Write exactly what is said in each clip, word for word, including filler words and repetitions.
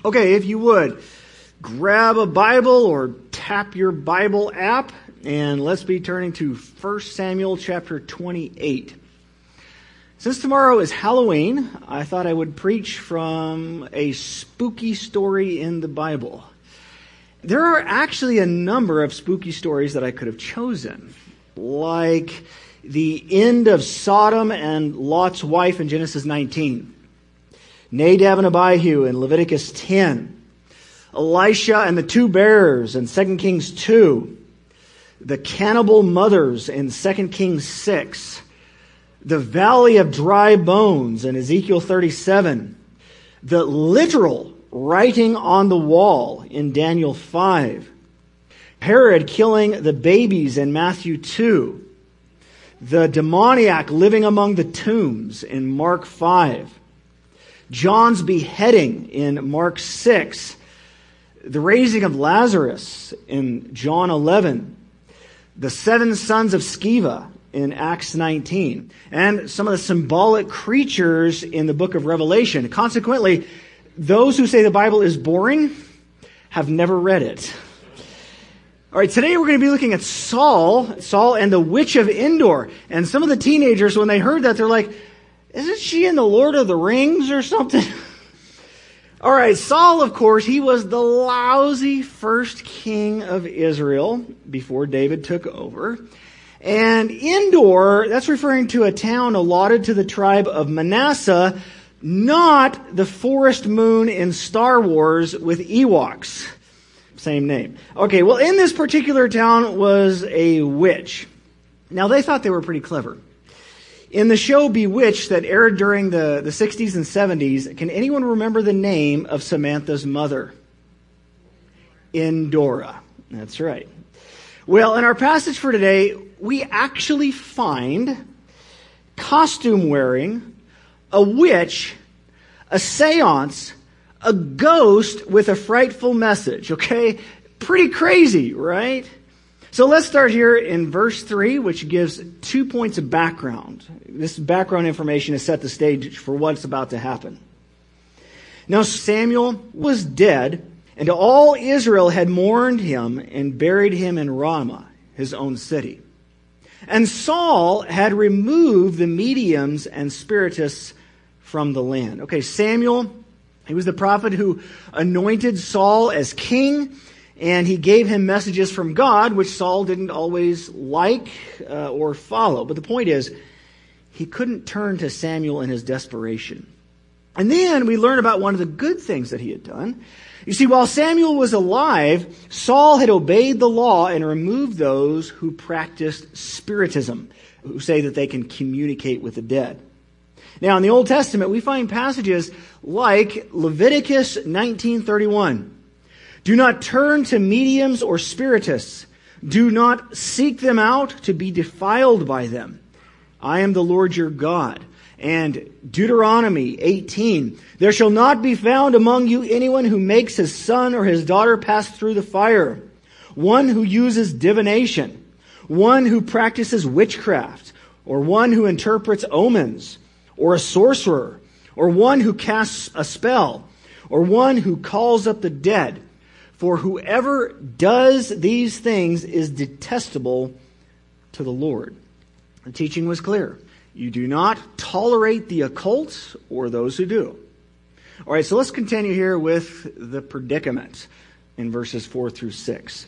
Okay, if you would, grab a Bible or tap your Bible app, and let's be turning to First Samuel chapter twenty-eight. Since tomorrow is Halloween, I thought I would preach from a spooky story in the Bible. There are actually a number of spooky stories that I could have chosen, like the end of Sodom and Lot's wife in Genesis nineteen, Nadab and Abihu in Leviticus ten, Elisha and the two bears in Second Kings two, the cannibal mothers in Second Kings six, the valley of dry bones in Ezekiel thirty-seven, the literal writing on the wall in Daniel five, Herod killing the babies in Matthew two, the demoniac living among the tombs in Mark five, John's beheading in Mark six, the raising of Lazarus in John eleven, the seven sons of Sceva in Acts nineteen, and some of the symbolic creatures in the book of Revelation. Consequently, those who say the Bible is boring have never read it. All right, today we're going to be looking at Saul, Saul and the Witch of Endor. And some of the teenagers, when they heard that, they're like, isn't she in the Lord of the Rings or something? All right, Saul, of course, he was the lousy first king of Israel before David took over. And Endor, that's referring to a town allotted to the tribe of Manasseh, not the forest moon in Star Wars with Ewoks. Same name. Okay, well, in this particular town was a witch. Now, they thought they were pretty clever. In the show Bewitched that aired during the, the sixties and seventies, can anyone remember the name of Samantha's mother? Endora. That's right. Well, in our passage for today, we actually find costume wearing, a witch, a seance, a ghost with a frightful message, okay? Pretty crazy, right? So let's start here in verse three, which gives two points of background. This background information has set the stage for what's about to happen. Now Samuel was dead, and all Israel had mourned him and buried him in Ramah, his own city. And Saul had removed the mediums and spiritists from the land. Okay, Samuel, he was the prophet who anointed Saul as king, and he gave him messages from God, which Saul didn't always like uh, or follow. But the point is, he couldn't turn to Samuel in his desperation. And then we learn about one of the good things that he had done. You see, while Samuel was alive, Saul had obeyed the law and removed those who practiced spiritism, who say that they can communicate with the dead. Now, in the Old Testament, we find passages like Leviticus nineteen thirty-one. Do not turn to mediums or spiritists. Do not seek them out to be defiled by them. I am the Lord your God. And Deuteronomy eighteen. There shall not be found among you anyone who makes his son or his daughter pass through the fire, one who uses divination, one who practices witchcraft, or one who interprets omens, or a sorcerer, or one who casts a spell, or one who calls up the dead. For whoever does these things is detestable to the Lord. The teaching was clear. You do not tolerate the occult or those who do. All right, so let's continue here with the predicament in verses four through six.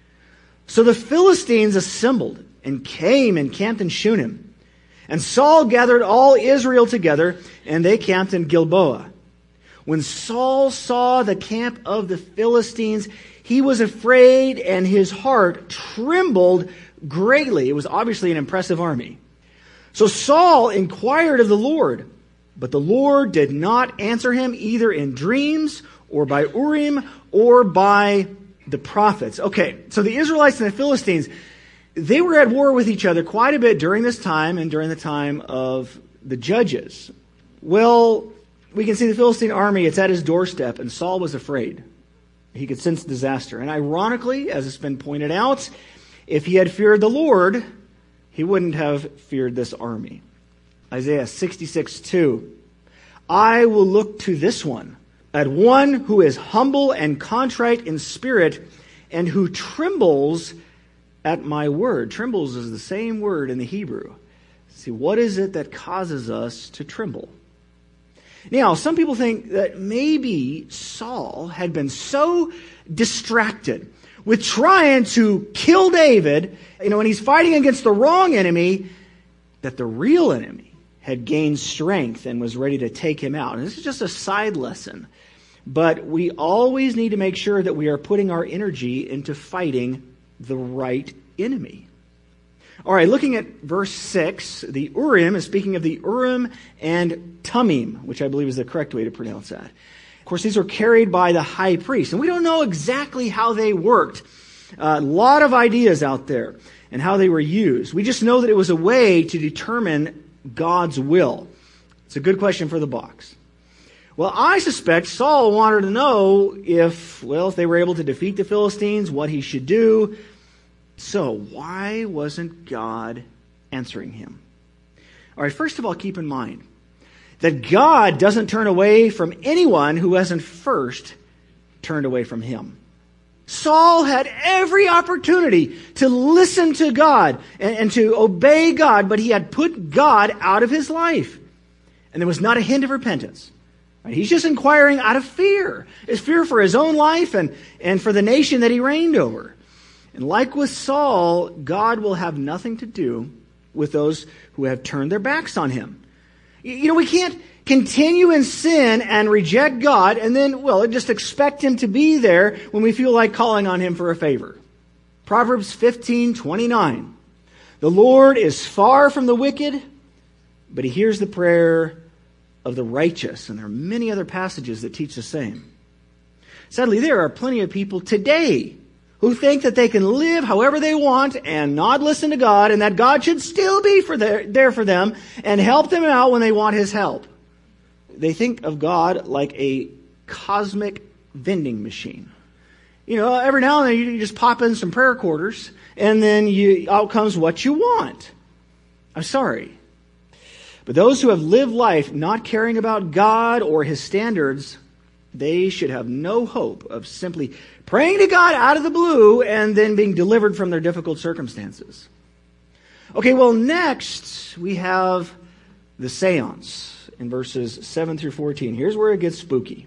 So the Philistines assembled and came and camped in Shunem. And Saul gathered all Israel together, and they camped in Gilboa. When Saul saw the camp of the Philistines, he was afraid and his heart trembled greatly. It was obviously an impressive army. So Saul inquired of the Lord, but the Lord did not answer him either in dreams or by Urim or by the prophets. Okay, so the Israelites and the Philistines, they were at war with each other quite a bit during this time and during the time of the judges. Well, we can see the Philistine army, it's at his doorstep, and Saul was afraid. He could sense disaster. And ironically, as it's been pointed out, if he had feared the Lord, he wouldn't have feared this army. Isaiah sixty-six two. I will look to this one, at one who is humble and contrite in spirit, and who trembles at my word. Trembles is the same word in the Hebrew. See, what is it that causes us to tremble? Now, some people think that maybe Saul had been so distracted with trying to kill David, you know, and he's fighting against the wrong enemy, that the real enemy had gained strength and was ready to take him out. And this is just a side lesson. But we always need to make sure that we are putting our energy into fighting the right enemy. All right, looking at verse six, the Urim is speaking of the Urim and Tumim, which I believe is the correct way to pronounce that. Of course, these were carried by the high priest, and we don't know exactly how they worked. Uh, a lot of ideas out there and how they were used. We just know that it was a way to determine God's will. It's a good question for the box. Well, I suspect Saul wanted to know if, well, if they were able to defeat the Philistines, what he should do. So, why wasn't God answering him? All right, first of all, keep in mind that God doesn't turn away from anyone who hasn't first turned away from him. Saul had every opportunity to listen to God and, and to obey God, but he had put God out of his life. And there was not a hint of repentance. Right? He's just inquiring out of fear. His fear for his own life and, and for the nation that he reigned over. And like with Saul, God will have nothing to do with those who have turned their backs on him. You know, we can't continue in sin and reject God and then, well, just expect him to be there when we feel like calling on him for a favor. Proverbs fifteen twenty-nine. The Lord is far from the wicked, but he hears the prayer of the righteous. And there are many other passages that teach the same. Sadly, there are plenty of people today who think that they can live however they want and not listen to God, and that God should still be for their, there for them and help them out when they want his help. They think of God like a cosmic vending machine. You know, every now and then you just pop in some prayer quarters, and then you, out comes what you want. I'm sorry. But those who have lived life not caring about God or his standards, they should have no hope of simply praying to God out of the blue and then being delivered from their difficult circumstances. Okay, well, next we have the seance in verses seven through fourteen. Here's where it gets spooky.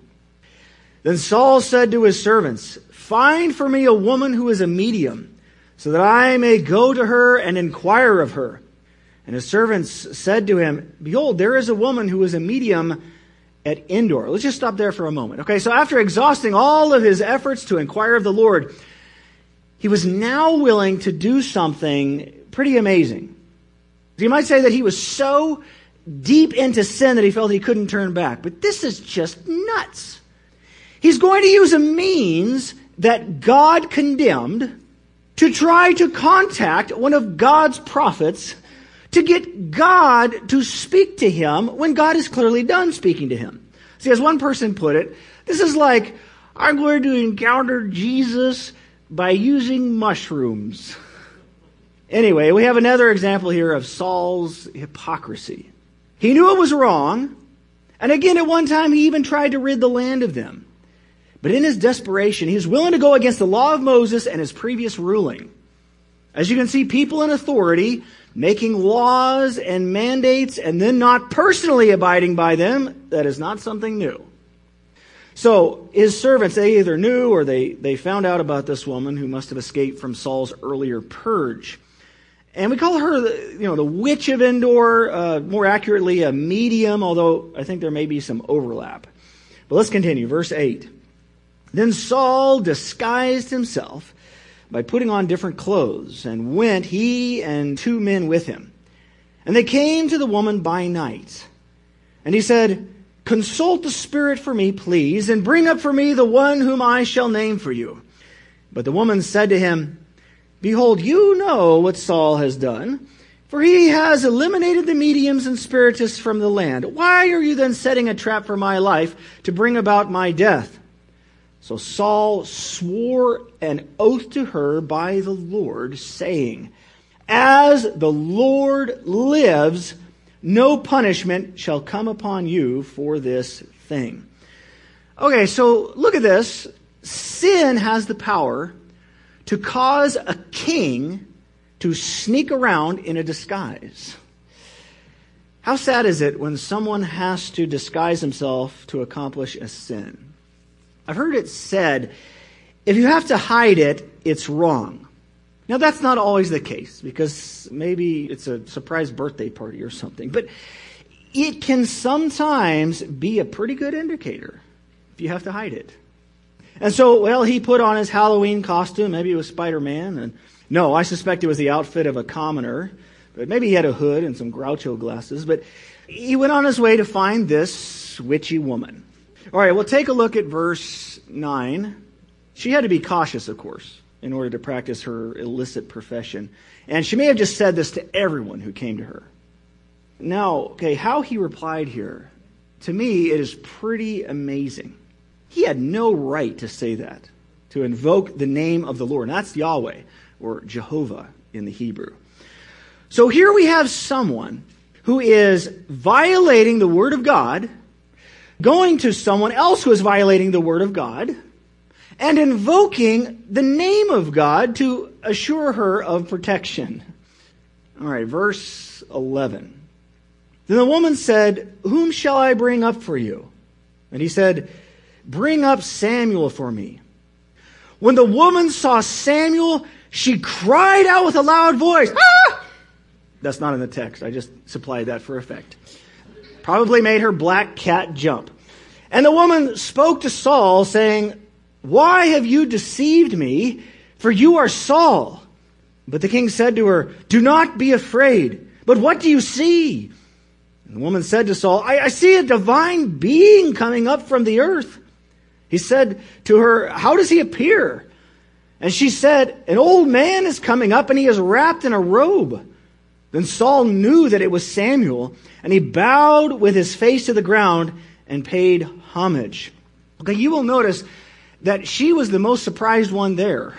Then Saul said to his servants, "Find for me a woman who is a medium, so that I may go to her and inquire of her." And his servants said to him, "Behold, there is a woman who is a medium at Endor." Let's just stop there for a moment. Okay, so after exhausting all of his efforts to inquire of the Lord, he was now willing to do something pretty amazing. You might say that he was so deep into sin that he felt he couldn't turn back. But this is just nuts. He's going to use a means that God condemned to try to contact one of God's prophets to get God to speak to him when God is clearly done speaking to him. See, as one person put it, this is like, I'm going to encounter Jesus by using mushrooms. Anyway, we have another example here of Saul's hypocrisy. He knew it was wrong, and again, at one time, he even tried to rid the land of them. But in his desperation, he was willing to go against the law of Moses and his previous ruling. As you can see, people in authority making laws and mandates and then not personally abiding by them, that is not something new. So his servants, they either knew or they, they found out about this woman who must have escaped from Saul's earlier purge. And we call her, the, you know, the witch of Endor, uh, more accurately, a medium, although I think there may be some overlap. But let's continue. Verse eight. Then Saul disguised himself by putting on different clothes, and went, he and two men with him. And they came to the woman by night. And he said, "Consult the Spirit for me, please, and bring up for me the one whom I shall name for you." But the woman said to him, "Behold, you know what Saul has done, for he has eliminated the mediums and spiritists from the land. Why are you then setting a trap for my life to bring about my death?" So Saul swore an oath to her by the Lord, saying, "As the Lord lives, no punishment shall come upon you for this thing." Okay, so look at this. Sin has the power to cause a king to sneak around in a disguise. How sad is it when someone has to disguise himself to accomplish a sin? I've heard it said, if you have to hide it, it's wrong. Now, that's not always the case, because maybe it's a surprise birthday party or something. But it can sometimes be a pretty good indicator if you have to hide it. And so, well, he put on his Halloween costume. Maybe it was Spider-Man. And no, I suspect it was the outfit of a commoner. But maybe he had a hood and some Groucho glasses. But he went on his way to find this witchy woman. All right, well, take a look at verse nine. She had to be cautious, of course, in order to practice her illicit profession. And she may have just said this to everyone who came to her. Now, okay, how he replied here, to me, it is pretty amazing. He had no right to say that, to invoke the name of the Lord. And that's Yahweh, or Jehovah in the Hebrew. So here we have someone who is violating the Word of God, going to someone else who is violating the Word of God, and invoking the name of God to assure her of protection. All right, verse eleven. Then the woman said, "Whom shall I bring up for you?" And he said, "Bring up Samuel for me." When the woman saw Samuel, she cried out with a loud voice, "Ah!" That's not in the text. I just supplied that for effect. Probably made her black cat jump. And the woman spoke to Saul, saying, "Why have you deceived me? For you are Saul." But the king said to her, "Do not be afraid. But what do you see?" And the woman said to Saul, I, I see a divine being coming up from the earth." He said to her, "How does he appear?" And she said, "An old man is coming up, and he is wrapped in a robe." Then Saul knew that it was Samuel, and he bowed with his face to the ground and paid homage. Okay, you will notice that she was the most surprised one there.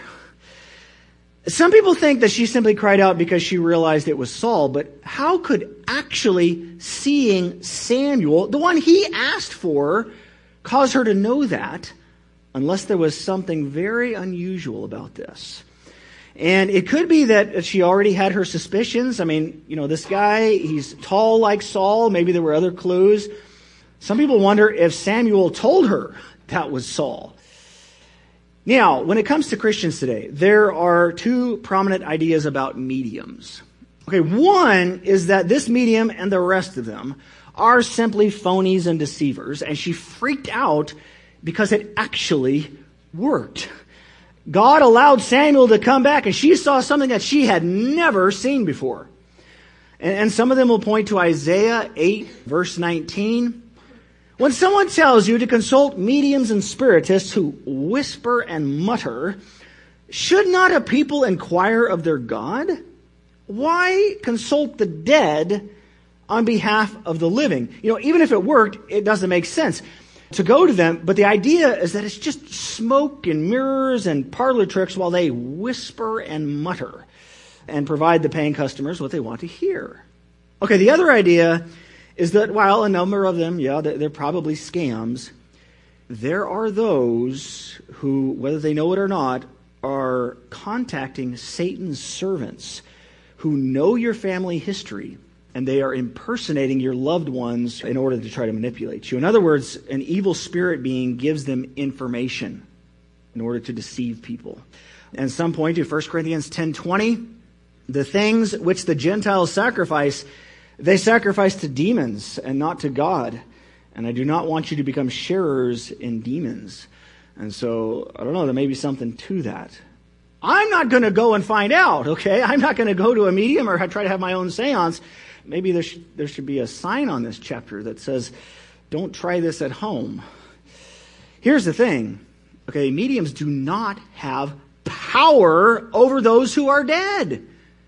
Some people think that she simply cried out because she realized it was Saul, but how could actually seeing Samuel, the one he asked for, cause her to know that, unless there was something very unusual about this? And it could be that she already had her suspicions. I mean, you know, this guy, he's tall like Saul. Maybe there were other clues. Some people wonder if Samuel told her that was Saul. Now, when it comes to Christians today, there are two prominent ideas about mediums. Okay, one is that this medium and the rest of them are simply phonies and deceivers, and she freaked out because it actually worked. God allowed Samuel to come back, and she saw something that she had never seen before. And, and some of them will point to Isaiah eight, verse nineteen. When someone tells you to consult mediums and spiritists who whisper and mutter, should not a people inquire of their God? Why consult the dead on behalf of the living? You know, even if it worked, it doesn't make sense to go to them. But the idea is that it's just smoke and mirrors and parlor tricks while they whisper and mutter and provide the paying customers what they want to hear. Okay, the other idea is that while a number of them, yeah, they're probably scams, there are those who, whether they know it or not, are contacting Satan's servants who know your family history, and they are impersonating your loved ones in order to try to manipulate you. In other words, an evil spirit being gives them information in order to deceive people. And some point to First Corinthians ten twenty, the things which the Gentiles sacrifice, they sacrifice to demons and not to God. And I do not want you to become sharers in demons. And so, I don't know, there may be something to that. I'm not going to go and find out, okay? I'm not going to go to a medium or try to have my own seance. Maybe there, sh- there should be a sign on this chapter that says, don't try this at home. Here's the thing, okay? Mediums do not have power over those who are dead.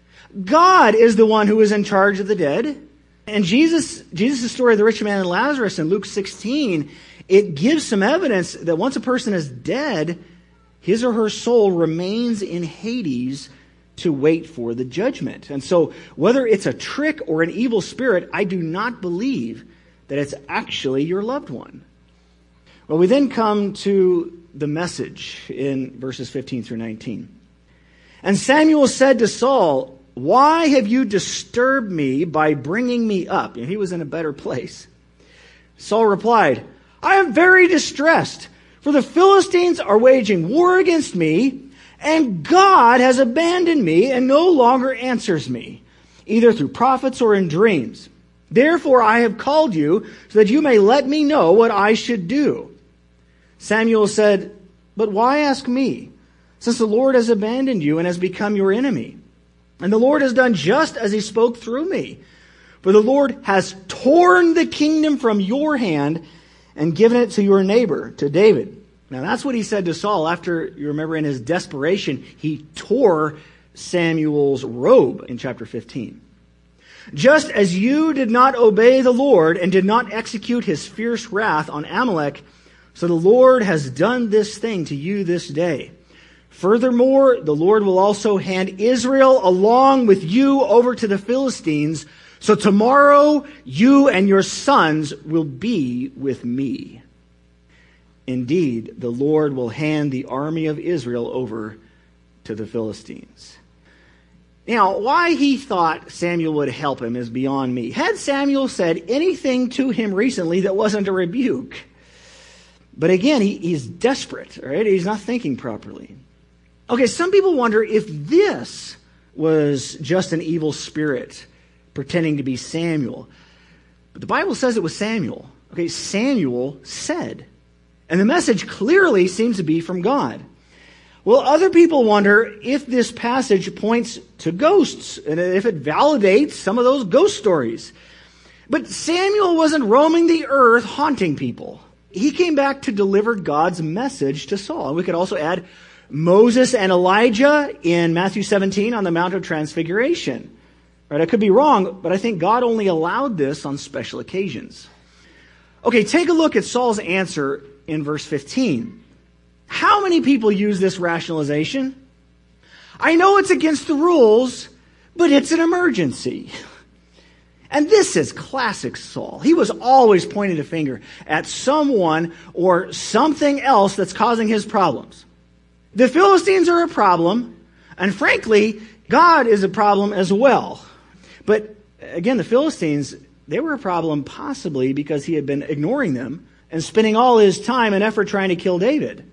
God is the one who is in charge of the dead. And Jesus, Jesus' story of the rich man and Lazarus in Luke sixteen, it gives some evidence that once a person is dead, his or her soul remains in Hades to wait for the judgment. And so whether it's a trick or an evil spirit, I do not believe that it's actually your loved one. Well, we then come to the message in verses fifteen through nineteen. And Samuel said to Saul, "Why have you disturbed me by bringing me up?" And he was in a better place. Saul replied, "I am very distressed, for the Philistines are waging war against me, and God has abandoned me and no longer answers me, either through prophets or in dreams. Therefore I have called you so that you may let me know what I should do." Samuel said, "But why ask me, since the Lord has abandoned you and has become your enemy? And the Lord has done just as he spoke through me. For the Lord has torn the kingdom from your hand and given it to your neighbor, to David." Now that's what he said to Saul after, you remember, in his desperation, he tore Samuel's robe in chapter fifteen. "Just as you did not obey the Lord and did not execute his fierce wrath on Amalek, so the Lord has done this thing to you this day. Furthermore, the Lord will also hand Israel along with you over to the Philistines, so tomorrow you and your sons will be with me. Indeed, the Lord will hand the army of Israel over to the Philistines." Now, why he thought Samuel would help him is beyond me. Had Samuel said anything to him recently that wasn't a rebuke? But again, he, he's desperate, right? He's not thinking properly. Okay, some people wonder if this was just an evil spirit pretending to be Samuel. But the Bible says it was Samuel. Okay, Samuel said. And the message clearly seems to be from God. Well, other people wonder if this passage points to ghosts and if it validates some of those ghost stories. But Samuel wasn't roaming the earth haunting people. He came back to deliver God's message to Saul. And we could also add Moses and Elijah in Matthew seventeen on the Mount of Transfiguration. Right? I could be wrong, but I think God only allowed this on special occasions. Okay, take a look at Saul's answer in verse fifteen. How many people use this rationalization? "I know it's against the rules, but it's an emergency." And this is classic Saul. He was always pointing a finger at someone or something else that's causing his problems. The Philistines are a problem, and frankly, God is a problem as well. But again, the Philistines, they were a problem possibly because he had been ignoring them and spending all his time and effort trying to kill David.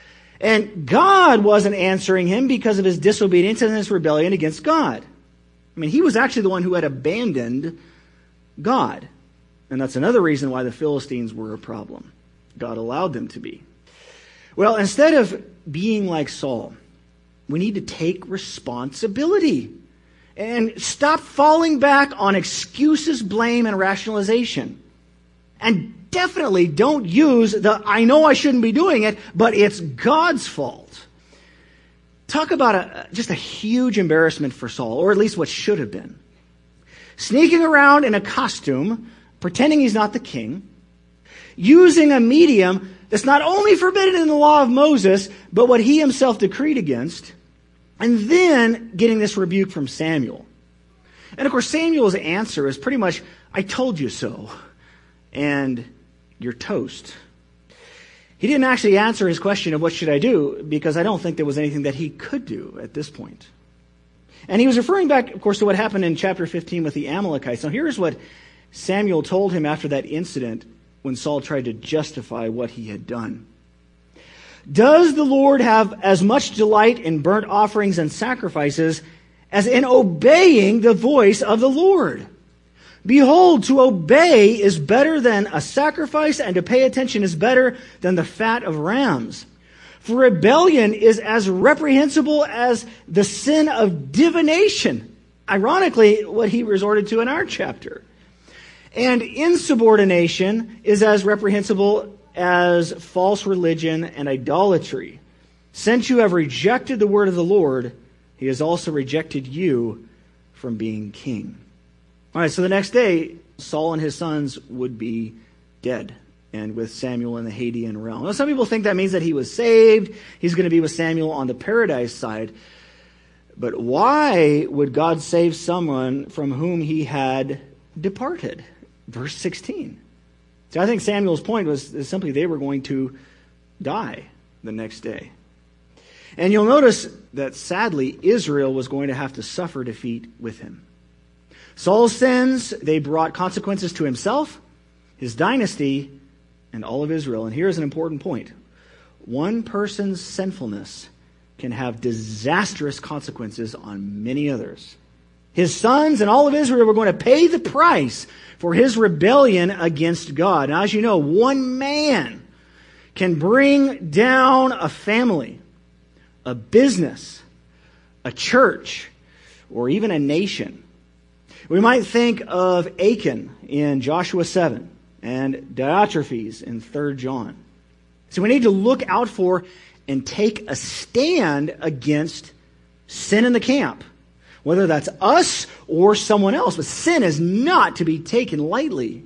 And God wasn't answering him because of his disobedience and his rebellion against God. I mean, he was actually the one who had abandoned God. And that's another reason why the Philistines were a problem. God allowed them to be. Well, instead of being like Saul, we need to take responsibility and stop falling back on excuses, blame, and rationalization. And definitely don't use the "I know I shouldn't be doing it, but it's God's fault." Talk about a, just a huge embarrassment for Saul, or at least what should have been. Sneaking around in a costume, pretending he's not the king, using a medium that's not only forbidden in the law of Moses, but what he himself decreed against, and then getting this rebuke from Samuel. And of course, Samuel's answer is pretty much, "I told you so," and "you're toast." He didn't actually answer his question of what should I do, because I don't think there was anything that he could do at this point. And he was referring back, of course, to what happened in chapter fifteen with the Amalekites. Now here's what Samuel told him after that incident when Saul tried to justify what he had done. "Does the Lord have as much delight in burnt offerings and sacrifices as in obeying the voice of the Lord? Behold, to obey is better than a sacrifice, and to pay attention is better than the fat of rams. For rebellion is as reprehensible as the sin of divination." Ironically, what he resorted to in our chapter. "And insubordination is as reprehensible as false religion and idolatry. Since you have rejected the word of the Lord, he has also rejected you from being king." All right, so the next day, Saul and his sons would be dead, and with Samuel in the Hadean realm. Now, some people think that means that he was saved. He's going to be with Samuel on the paradise side. But why would God save someone from whom he had departed? Verse sixteen. So I think Samuel's point was is simply they were going to die the next day. And you'll notice that sadly, Israel was going to have to suffer defeat with him. Saul's sins, they brought consequences to himself, his dynasty, and all of Israel. And here's an important point. One person's sinfulness can have disastrous consequences on many others. His sons and all of Israel were going to pay the price for his rebellion against God. Now, as you know, one man can bring down a family, a business, a church, or even a nation. We might think of Achan in Joshua seven and Diotrephes in Third John. So we need to look out for and take a stand against sin in the camp, whether that's us or someone else. But sin is not to be taken lightly.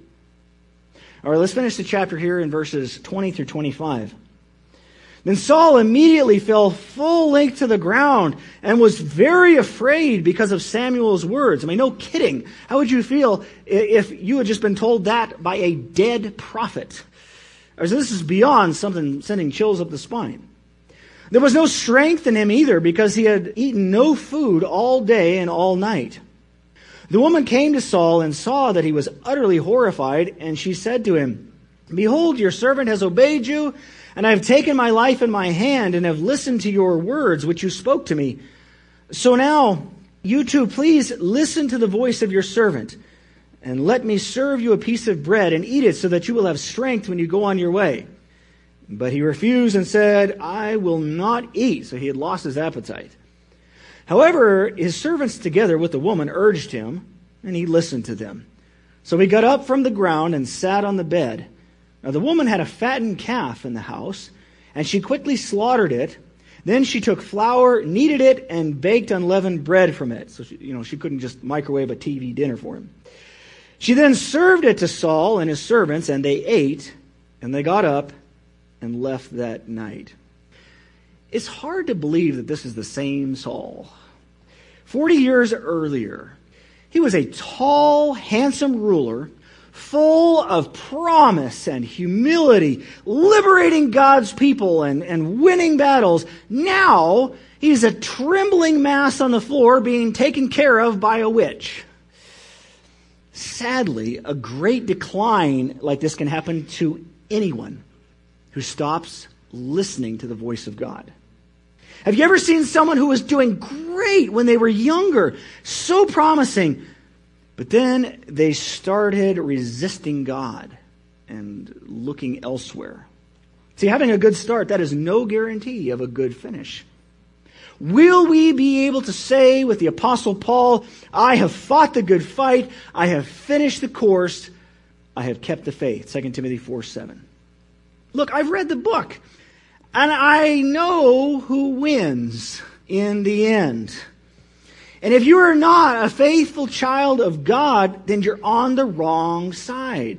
All right, let's finish the chapter here in verses twenty through twenty-five. Then Saul immediately fell full length to the ground and was very afraid because of Samuel's words. I mean, no kidding. How would you feel if you had just been told that by a dead prophet? So this is beyond something sending chills up the spine. There was no strength in him either because he had eaten no food all day and all night. The woman came to Saul and saw that he was utterly horrified, and she said to him, "Behold, your servant has obeyed you, and I have taken my life in my hand and have listened to your words which you spoke to me. So now, you two, please listen to the voice of your servant, and let me serve you a piece of bread and eat it so that you will have strength when you go on your way." But he refused and said, "I will not eat." So he had lost his appetite. However, his servants together with the woman urged him, and he listened to them. So he got up from the ground and sat on the bed. Now the woman had a fattened calf in the house, and she quickly slaughtered it. Then she took flour, kneaded it, and baked unleavened bread from it. So she, you know, she couldn't just microwave a T V dinner for him. She then served it to Saul and his servants, and they ate, and they got up and left that night. It's hard to believe that this is the same Saul. Forty years earlier, he was a tall, handsome ruler, full of promise and humility, liberating God's people and, and winning battles. Now, he's a trembling mass on the floor being taken care of by a witch. Sadly, a great decline like this can happen to anyone who stops listening to the voice of God. Have you ever seen someone who was doing great when they were younger, so promising, but then they started resisting God and looking elsewhere? See, having a good start, that is no guarantee of a good finish. Will we be able to say with the Apostle Paul, "I have fought the good fight, I have finished the course, I have kept the faith"? Second Timothy four seven. Look, I've read the book, and I know who wins in the end. And if you are not a faithful child of God, then you're on the wrong side.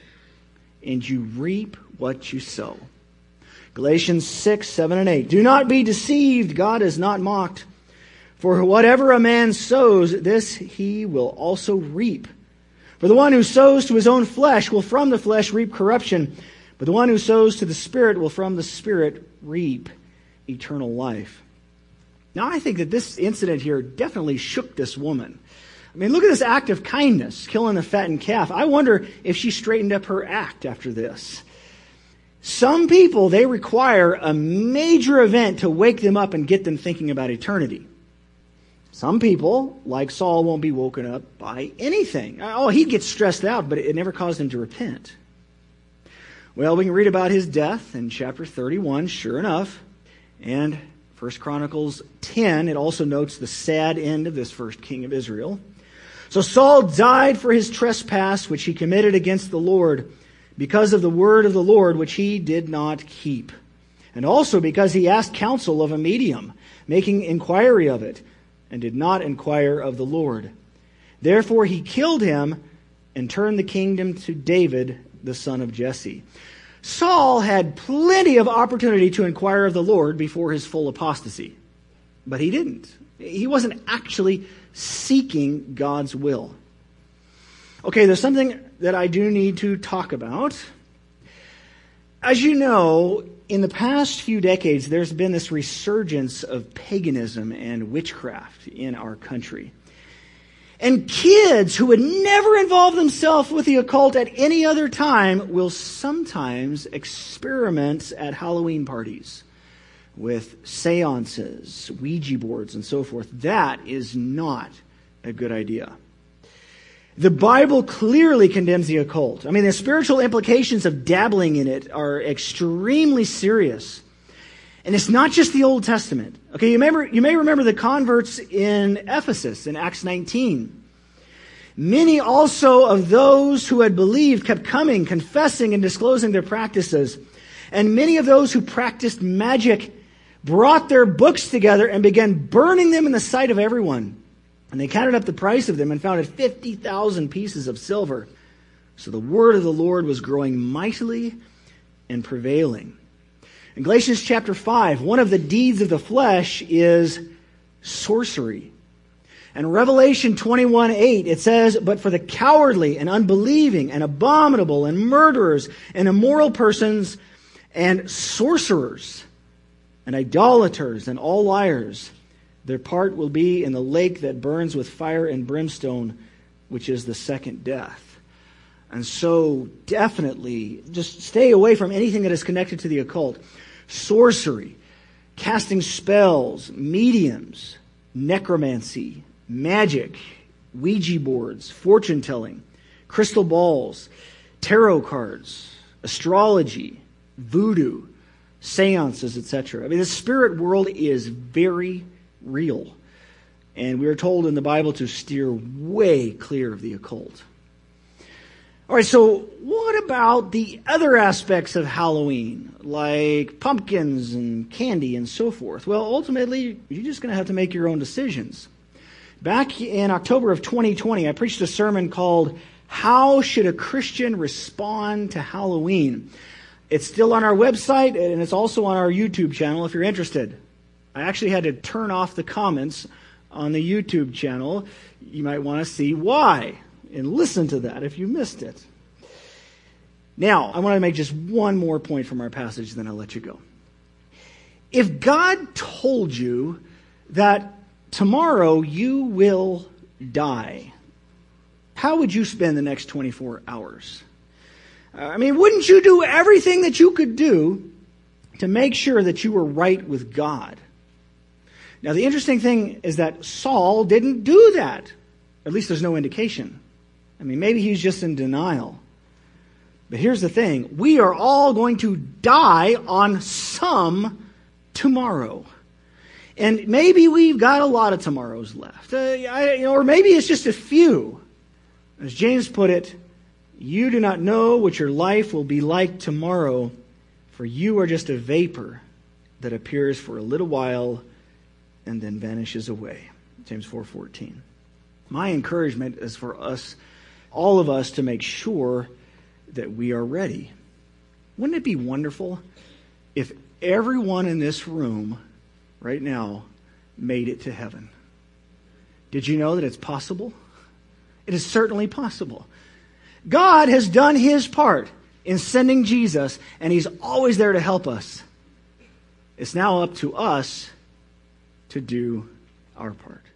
And you reap what you sow. Galatians six, seven, and eight. "Do not be deceived, God is not mocked. For whatever a man sows, this he will also reap. For the one who sows to his own flesh will from the flesh reap corruption, but the one who sows to the Spirit will from the Spirit reap eternal life." Now, I think that this incident here definitely shook this woman. I mean, look at this act of kindness, killing the fattened calf. I wonder if she straightened up her act after this. Some people, they require a major event to wake them up and get them thinking about eternity. Some people, like Saul, won't be woken up by anything. Oh, he'd get stressed out, but it never caused him to repent. Well, we can read about his death in chapter thirty-one, sure enough. And First Chronicles ten, it also notes the sad end of this first king of Israel. "So Saul died for his trespass, which he committed against the Lord, because of the word of the Lord, which he did not keep. And also because he asked counsel of a medium, making inquiry of it, and did not inquire of the Lord. Therefore he killed him and turned the kingdom to David, the son of Jesse." Saul had plenty of opportunity to inquire of the Lord before his full apostasy, but he didn't. He wasn't actually seeking God's will. Okay, there's something that I do need to talk about. As you know, in the past few decades, there's been this resurgence of paganism and witchcraft in our country. And kids who would never involve themselves with the occult at any other time will sometimes experiment at Halloween parties with seances, Ouija boards, and so forth. That is not a good idea. The Bible clearly condemns the occult. I mean, the spiritual implications of dabbling in it are extremely serious. And it's not just the Old Testament. Okay, you remember, you may remember the converts in Ephesus in Acts nineteen. Many also of those who had believed kept coming, confessing and disclosing their practices. And many of those who practiced magic brought their books together and began burning them in the sight of everyone. And they counted up the price of them and found it fifty thousand pieces of silver. So the word of the Lord was growing mightily and prevailing. In Galatians chapter five, one of the deeds of the flesh is sorcery. And Revelation twenty-one eight, it says, "But for the cowardly and unbelieving and abominable and murderers and immoral persons and sorcerers and idolaters and all liars, their part will be in the lake that burns with fire and brimstone, which is the second death." And so definitely just stay away from anything that is connected to the occult. Sorcery, casting spells, mediums, necromancy, magic, Ouija boards, fortune telling, crystal balls, tarot cards, astrology, voodoo, seances, et cetera. I mean, the spirit world is very real. And we are told in the Bible to steer way clear of the occult. All right, so what about the other aspects of Halloween, like pumpkins and candy and so forth? Well, ultimately, you're just going to have to make your own decisions. Back in October of twenty twenty, I preached a sermon called "How Should a Christian Respond to Halloween?" It's still on our website, and it's also on our YouTube channel if you're interested. I actually had to turn off the comments on the YouTube channel. You might want to see why and listen to that if you missed it. Now, I want to make just one more point from our passage, then I'll let you go. If God told you that tomorrow you will die, how would you spend the next twenty-four hours? I mean, wouldn't you do everything that you could do to make sure that you were right with God? Now, the interesting thing is that Saul didn't do that. At least there's no indication. I mean, maybe he's just in denial. But here's the thing. We are all going to die on some tomorrow. And maybe we've got a lot of tomorrows left. Uh, I, you know, or maybe it's just a few. As James put it, "You do not know what your life will be like tomorrow, for you are just a vapor that appears for a little while and then vanishes away." James four fourteen. My encouragement is for us, all of us, to make sure that we are ready. Wouldn't it be wonderful if everyone in this room right now made it to heaven? Did you know that it's possible? It is certainly possible. God has done His part in sending Jesus, and He's always there to help us. It's now up to us to do our part.